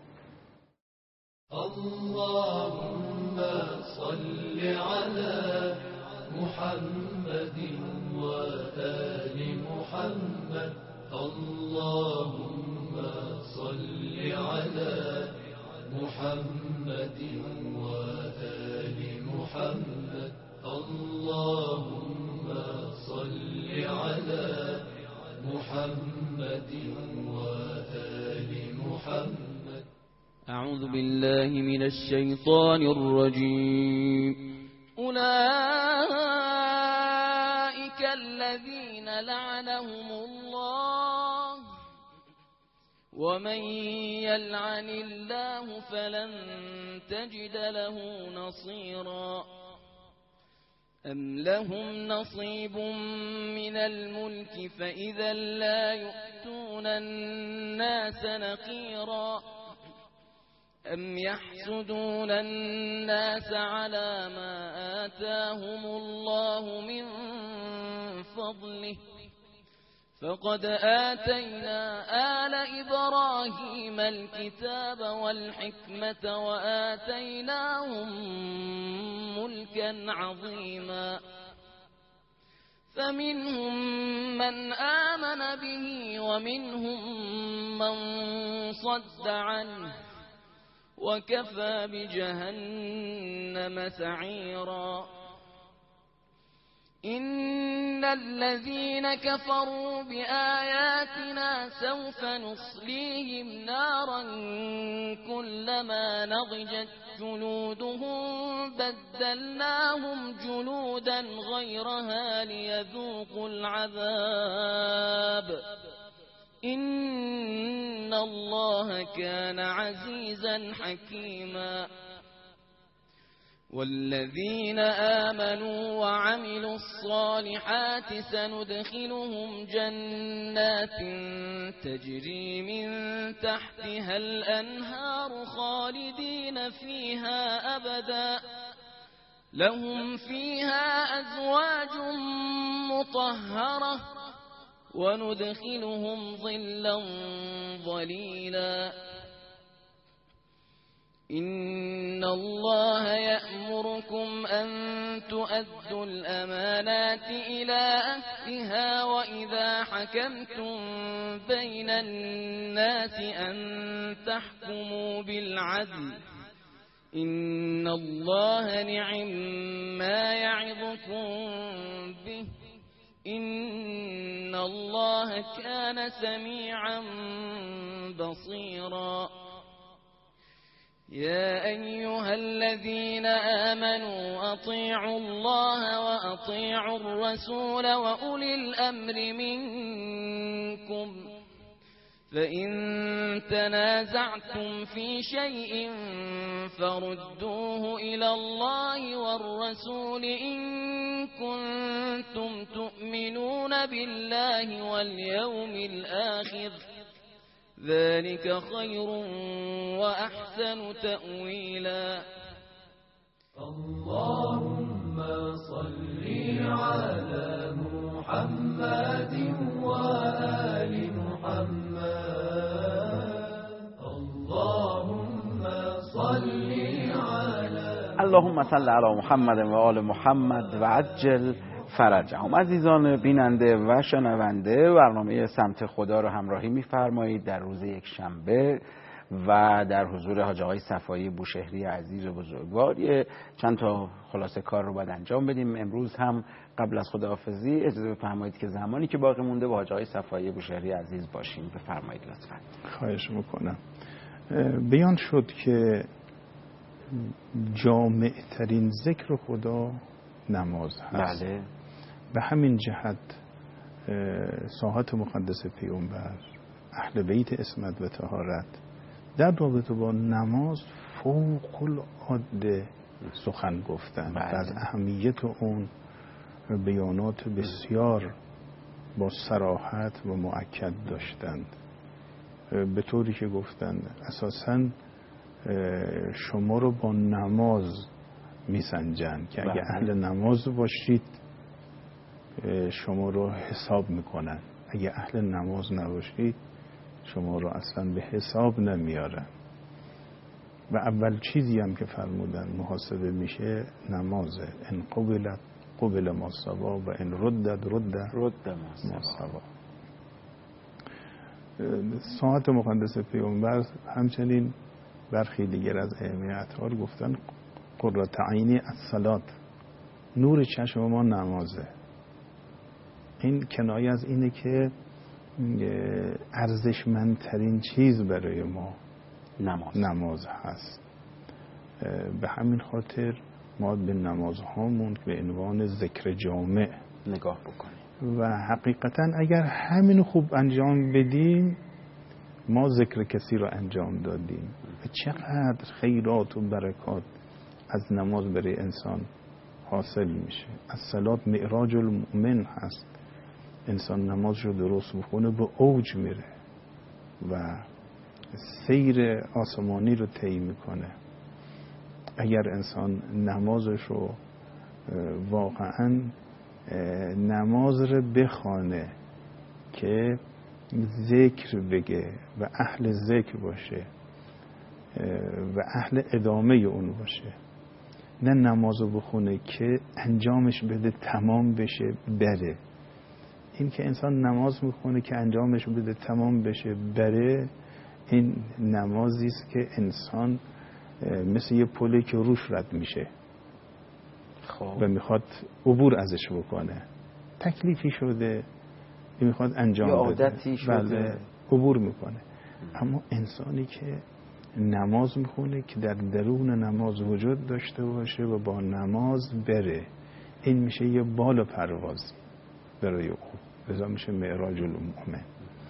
اللهم صل على محمد وآل محمد. اللهم صل على محمد وآل محمد. اللهم صل على محمد وآل محمد. أعوذ بالله من الشيطان الرجيم. أولئك الذين لعنهم الله ومن يلعن الله فلن تجد له نصيرا. أم لهم نصيب من الملك فإذا لا يؤتون الناس نقيرا. أم يحسدون الناس على ما آتاهم الله من فضله فقد آتينا آل إبراهيم الكتاب والحكمة وآتيناهم ملكا عظيما. فمنهم من آمن به ومنهم من صد عنه وكفى بجهنم سعيرا. إن الذين كفروا بآياتنا سوف نصليهم نارا كلما نضجت جلودهم بدلناهم جلودا غيرها ليذوقوا العذاب. إن الله كان عزيزا حكيما. والذين آمنوا وعملوا الصالحات سندخلهم جنات تجري من تحتها الأنهار خالدين فيها أبدا لهم فيها أزواج مطهرة وندخلهم ظلا ظليلا. إن الله يأمركم أن تؤدوا الأمانات إلى أهلها وإذا حكمتم بين الناس أن تحكموا بالعدل إن الله نعم ما يعظكم به إن الله كان سميعا بصيرا يا أيها الذين آمنوا أطيعوا الله وأطيعوا الرسول وأولي الأمر منكم فإن تنازعتم في شيء فردوه إلى الله والرسول إن كنتم تؤمنون بالله واليوم الآخر ذلك خير وأحسن تأويلا اللهم صل على محمد وآل محمد اللهم صل على اللهم صل علی محمد و آل محمد و عجل فرجهم. عزیزان بیننده و شنونده، برنامه سمت خدا رو همراهی می‌فرمایید در روز یک شنبه و در حضور حاج آقای صفایی بوشهری عزیز و بزرگوار. چند تا خلاصه کار رو باید انجام بدیم. امروز هم قبل از خداحافظی اجازه بفرمایید که زمانی که باقی مونده با حاج آقای صفایی بوشهری عزیز باشیم. بفرمایید لطفاً. خواهش میکنم. بیان شد که جامع ترین ذکر خدا نماز هست. بله. به همین جهت ساحت مقدس پیامبر، اهل بیت عصمت و طهارت در رابطه با نماز فوق العاده سخن گفتند. بله. از اهمیت اون بیانات بسیار با صراحت و مؤکد داشتند، به طوری که گفتند اساساً شما رو با نماز میسنجند که اگه اهل نماز باشید شما رو حساب میکنن، اگه اهل نماز نباشید شما رو اصلا به حساب نمیارن. و اول چیزی هم که فرمودن محاسبه میشه نمازه. ان قبلت قبل ما سوا و ان ردت رد رد ما سوا. ساعت مقدس پیامبر همچنین برخی دیگر از ائمه اطهار گفتن قرة عینی الصلاة، نور چشم ما نمازه. این کنایه از اینه که ارزشمندترین چیز برای ما نماز نماز هست. به همین خاطر ما به نمازهامون به عنوان ذکر جامع نگاه بکنیم و حقیقتا اگر همین خوب انجام بدیم ما ذکر کسی رو انجام دادیم. و چقدر خیرات و برکات از نماز برای انسان حاصل میشه. الصلاة معراج المؤمن هست. انسان نماز رو درست بخونه به اوج میره و سیر آسمانی رو طی میکنه. اگر انسان نمازش رو واقعا نماز رو بخونه که ذکر بگه و اهل ذکر باشه و اهل ادامه اون باشه، نه نمازو بخونه که انجامش بده تمام بشه بره. این که انسان نماز میخونه که انجامش بده تمام بشه بره، این نمازی است که انسان مثل یه پلی که روش رد میشه خب. و میخواد عبور ازش بکنه. تکلیفی شده میخواد انجام بده، عادتی شده. بله عبور میکنه. اما انسانی که نماز میخونه که در درون نماز وجود داشته باشه و با نماز بره، این میشه یه بال و پروازی برای او، لذا میشه معراج المؤمن.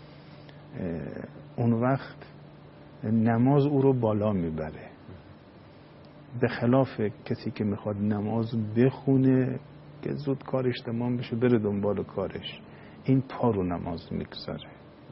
اون وقت نماز او رو بالا میبره، به خلاف کسی که میخواد نماز بخونه که زود کارش تمام بشه بره دنبال کارش، این پا رو نماز میگذاره.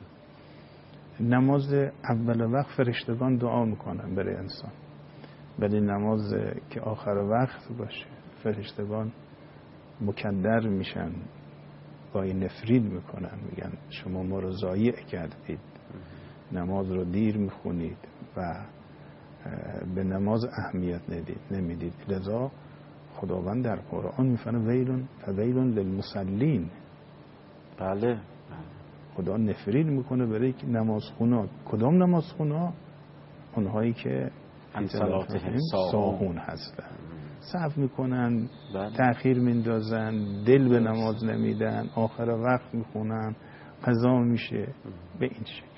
نماز اول وقت فرشتگان دعا میکنن برای انسان، ولی نماز که آخر وقت باشه فرشتگان مکدر میشن، با این نفرین میکنن، میگن شما ما رو ضایع کردید، نماز رو دیر میخونید و به نماز اهمیت ندید نمیدید. لذا خداوند در قرآن میفرماید ویلون فویلون للمصلین. بله خدا نفرین میکنه برای نمازخونا. کدام نمازخونا؟ اونهایی که ساهون هستن، صف میکنن، تأخیر میندازن، دل به نماز نمیدن، آخر وقت میخونن، قضا میشه به این شکل.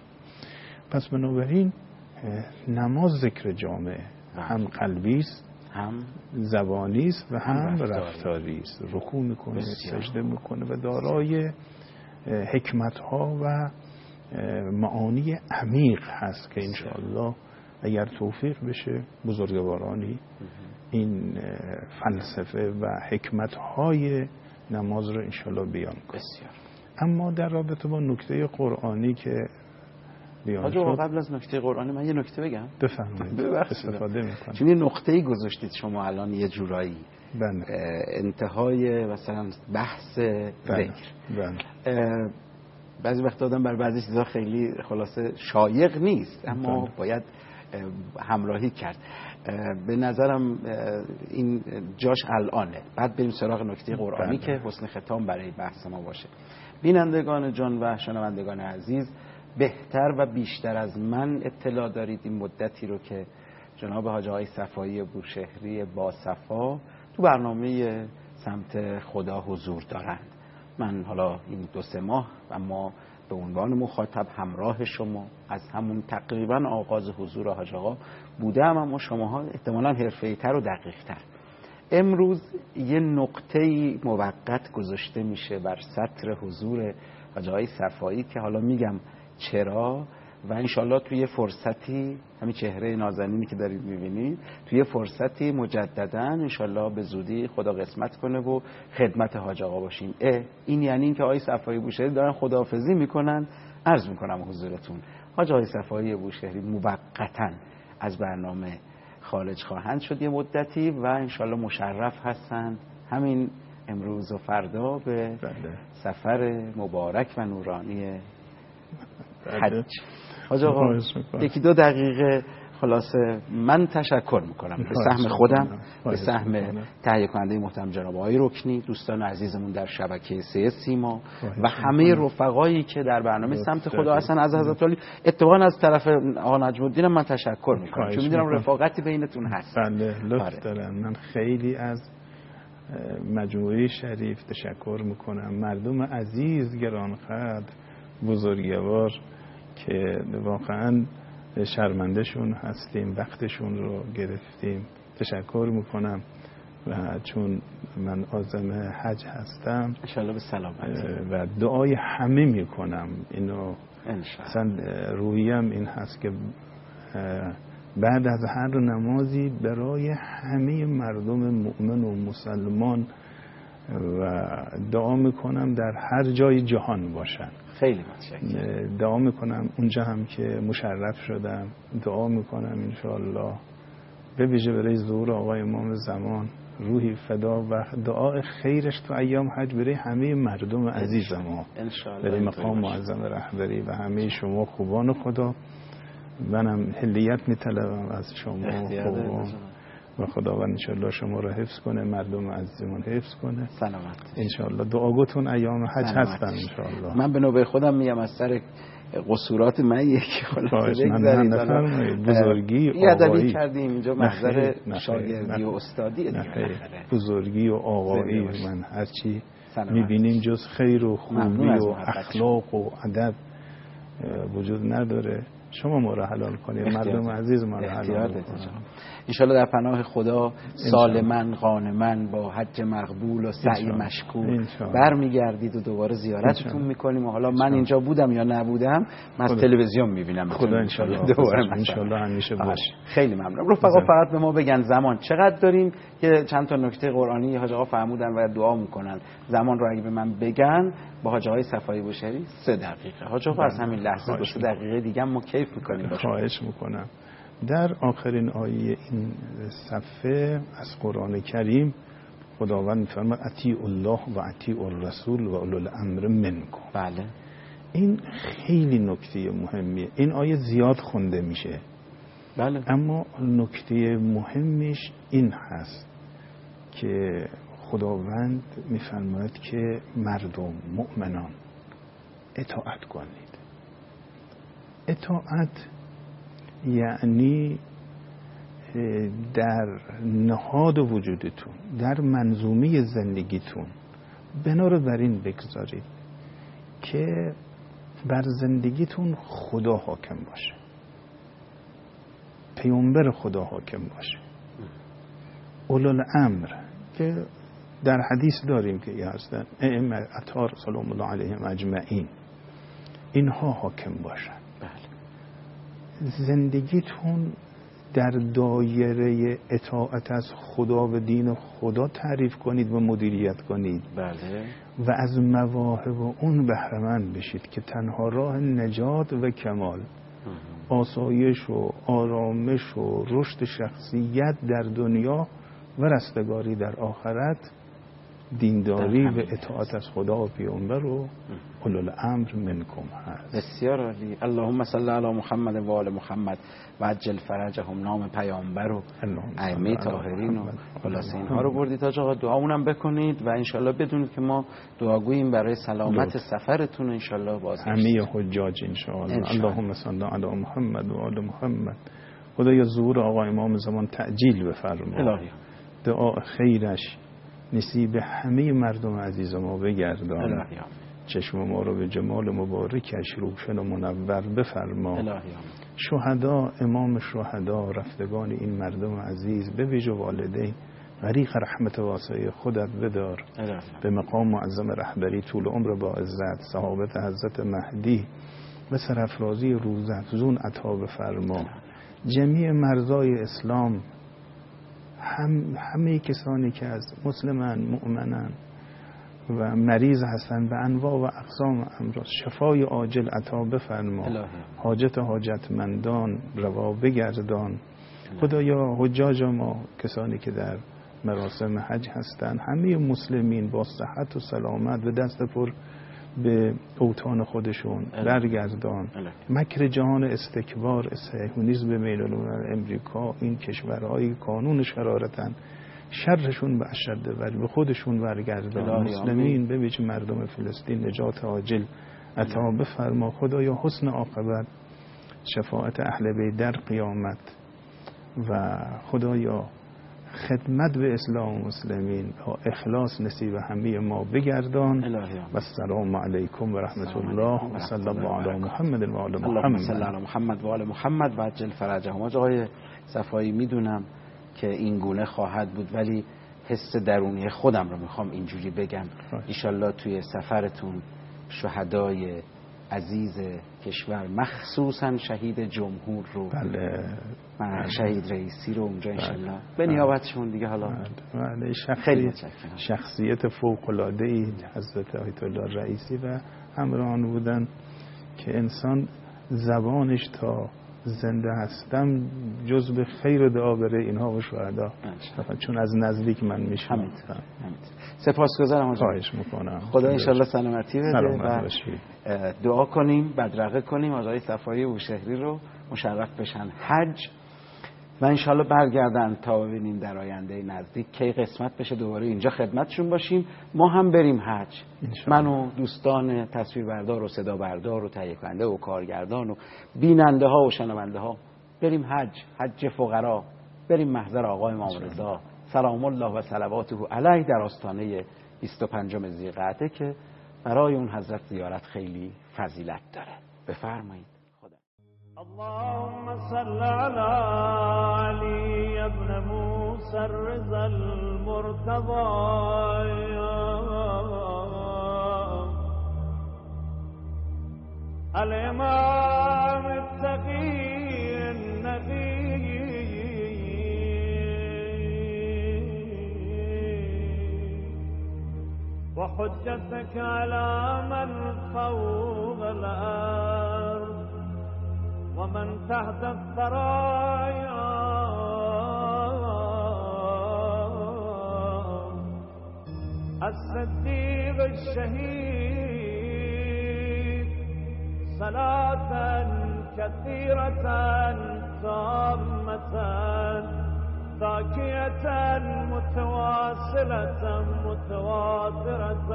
پس بنابراین نماز ذکر جامعه هم قلبی است، هم زبانی است و هم رفتاری است. رکوع میکنه، سجده میکنه و دارای حکمت ها و معانی عمیق هست که انشاءالله اگر توفیق بشه بزرگوارانی این فلسفه و حکمت های نماز رو انشاءالله بیان کنه. اما در رابطه با نکته قرآنی که بیان شد، قبل از نکته قرآنی من یه نکته بگم. بفرمایید. استفاده میکنم. چون یه نقطه‌ای گذاشتید شما الان یه جورایی بله. انتهای مثلا بحث ذکر. بله. بعضی وقت آدم بر بعضی چیزا خیلی خلاصه شایق نیست، اما بله. باید همراهی کرد. به نظرم این جاش الانه. بعد بریم سراغ نکته قرآنی بله. که حسن ختام برای بحث ما باشه. بینندگان جان و شنوندگان عزیز، بهتر و بیشتر از من اطلاع دارید این مدتی رو که جناب حاج آقای صفایی بوشهری با صفا تو برنامه سمت خدا حضور دارند. من حالا این دو سه ماه اما به عنوان مخاطب همراه شما از همون تقریبا آغاز حضور حاج آقا بودم، اما شماها احتمالاً حرفه‌ای‌تر و دقیق‌تر. امروز یه نقطه‌ای موقت گذاشته میشه بر سطر حضور حاج آقای صفایی که حالا میگم چرا و انشالله توی فرصتی، همین چهره نازنینی که دارید میبینید، توی فرصتی مجددا انشالله به زودی خدا قسمت کنه و خدمت حاج آقا باشیم. اه این یعنی این که آقای صفایی بوشهری دارن خداحافظی میکنن. عرض میکنم حضورتون حاج آقای صفایی بوشهری موقتا از برنامه خارج خواهند شد یه مدتی و انشالله مشرف هستند همین امروز و فردا به سفر مبارک و نورانی حج. حاج آقا یکی دو دقیقه خلاصه من تشکر میکنم به سهم خودم، به سهم تهیه کننده محترم جناب آقای رکنی، دوستان عزیزمون در شبکه سه سیما و همه رفقایی که در برنامه سمت خدا هستن. از حضرت علی اتفاقا از طرف آقا نجم الدین من تشکر میکنم چون میدونم رفاقتی بینتون هست. بله لطف دارم. من خیلی از مجموعه شریف تشکر میکنم، مردم عزیز گرانقدر بزرگوار که واقعا شرمندهشون هستیم، وقتشون رو گرفتیم. تشکر میکنم و چون من عازم حج هستم انشالله به سلامتی و دعای همه میکنم. اینو اصلا رویم این هست که بعد از هر نمازی برای همه مردم مؤمن و مسلمان و دعا میکنم در هر جای جهان باشن. خیلی متشکرم. دعا میکنم اونجا هم که مشرف شدم، دعا میکنم انشاءالله به ویژه برای ظهور آقای امام زمان روحی فدا و دعا خیرش تو ایام حج برای همه مردم عزیز ما، برای مقام معظم رهبری و همه شما خوبان خدا. منم هلیت میطلبم از شما خوبان و خداوند انشالله شما رو حفظ کنه، مردم عزیزمون حفظ کنه. سلامت انشالله دعاگوتون ایام حج هستن انشالله. من به نوبه خودم میگم از سر قصورات من یکی خلاصه بگذارید. بزرگی و آقایی کردیم اینجا محضر شاگردی و استادی دیگه. بزرگی و آقایی من هرچی میبینیم جز خیر و خوبی و اخلاق و ادب وجود نداره. شما ما رو حلال کنید، مردم عزیز ما رو حلال کنید. انشالله در پناه خدا سالمن غانمن با حج مقبول و سعی مشکور برمیگردید و دوباره زیارتتون میکنیم. و حالا من اینجا بودم یا نبودم من از تلویزیون میبینم. خدا انشالله دوباره انشالله همیشه باشه. خیلی ممنون. رفقا فقط به ما بگن زمان چقدر داریم که چند تا نکته قرآنی حاج آقا فرمودن و دعا میکنن. زمان رو اگه به من بگن با حاج آقای صفایی بوشهری سه دقیقه. حاج آقا از همین لحظه دو سه دقیقه دیگه ما کیف میکنیم. خواهش میکنم. در آخرین آیه این صفحه از قرآن کریم خداوند میفرماید اطیعوا الله و اطیعوا الرسول و اولو الامر منکم. بله این خیلی نکته مهمیه. این آیه زیاد خونده میشه. بله. اما نکته مهمش این هست که خداوند میفرماید که مردم مؤمنان اطاعت کنید. اطاعت یعنی در نهاد وجودتون، در منظومه زندگیتون بنا رو بر این بگذارید که بر زندگیتون خدا حاکم باشه، پیامبر خدا حاکم باشه، اولوالامر که در حدیث داریم که یه هستن ائمه اطهار سلام الله علیهم اجمعین، اینها حاکم باشن. بله. زندگیتون در دایره اطاعت از خدا و دین خدا تعریف کنید و مدیریت کنید. بله. و از مواهب اون بهره‌مند بشید که تنها راه نجات و کمال، آسایش و آرامش و رشد شخصیت در دنیا و رستگاری در آخرت دینداری و اطاعت از خدا و پیامبر و اولوالامر منکم هست. بسیار عالی. اللهم صل علی محمد و آل محمد و عجل فرجهم. نام پیامبر و ائمه طاهرین و خلاصه اینها رو بردید. تا آقا دعامونم بکنید و انشالله بدونید که ما دعاگوییم برای سلامت لطف. سفرتون انشالله بازگشت همه حجاج انشالله. اللهم صل علی محمد و آل محمد. خدایا ظهور آقا امام زمان تعجیل بفرما. الهی دعا خیرش نصیب همه مردم عزیز ما بگردان. چشم ما رو به جمال مبارکش روشن و منور بفرما. شهدا، امام شهدا، رفتگان این مردم عزیز به ویژه والدین غریق رحمت واسعه خودت بدار. به مقام معظم رهبری طول عمر با عزت، صحابت حضرت مهدی و سرافرازی روزافزون عطا بفرما. جمیع مرزای اسلام، هم همه کسانی که از مسلمان مؤمنان و مریض هستند به انواع و اقسام امراض شفای عاجل عطا بفرما. حاجت حاجتمندان روا بگردان. خدایا حجاج ما، کسانی که در مراسم حج هستند، همه مسلمین با صحت و سلامت و دست پر به اوطان خودشون برگردان. مکر جهان استکبار صهیونیسم بین الملل امریکا، این کشورهای کانون شرارتن، شرشون به اشد ولی به خودشون برگردان. مسلمین به ویژه مردم فلسطین نجات عاجل عطا بفرما. خدایا حسن عاقبت، شفاعت اهل بیت در قیامت و خدایا خدمت به اسلام و مسلمین با اخلاص نصیب همه ما بگردان. و السلام علیکم و رحمت الله و صلی الله علی محمد و آل محمد. صلی علی محمد و آل محمد و عجل فرجهم. آقای صفایی میدونم که این گونه خواهد بود ولی حس درونی خودم رو میخوام اینجوری بگم. ایشالله توی سفرتون شهدای عزیز کشور، مخصوصا شهید جمهور رو، بله، شهید رئیسی رو اونجا انشالله به نیابتشون دیگه حالا بله شخصی شخصیت فوق العاده ای حضرت آیت الله رئیسی و همراهان بودن که انسان زبانش تا زنده هستم جزء خیر دعا بره اینها و شهدا، چون از نزدیک من میشناسم. سپاسگزارم. خواهش میکنم. خدا انشالله سلامتی بده و دعا کنیم، بدرقه کنیم آقای صفایی بوشهری رو مشرف بشن حج و انشالله برگردن تا ببینیم در آینده نزدیک کی قسمت بشه دوباره اینجا خدمتشون باشیم. ما هم بریم حج، من و دوستان تصویربردار و صدا بردار و تهیه کننده و کارگردان و بیننده ها و شنونده ها بریم حج، حج فقرا، بریم محضر آقای امام رضا سلام الله و صلواته علیه در آستانه بیست و پنجم ذی‌قعده که برای اون حضرت زیارت خیلی فضیلت داره. بفرمایید. اللهم صل على علي ابن موسى الرضا المرتضى الامام التقي النبي وحجتك على من فوق الارض ومن تحت الثرايا الصديق الشهيد صلاة كثيرة تامة ذاكية متواصلة متواترة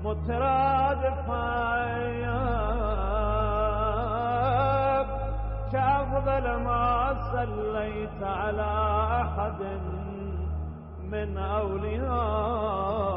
مترادفة كأفضل ما صليت على أحد من أوليائك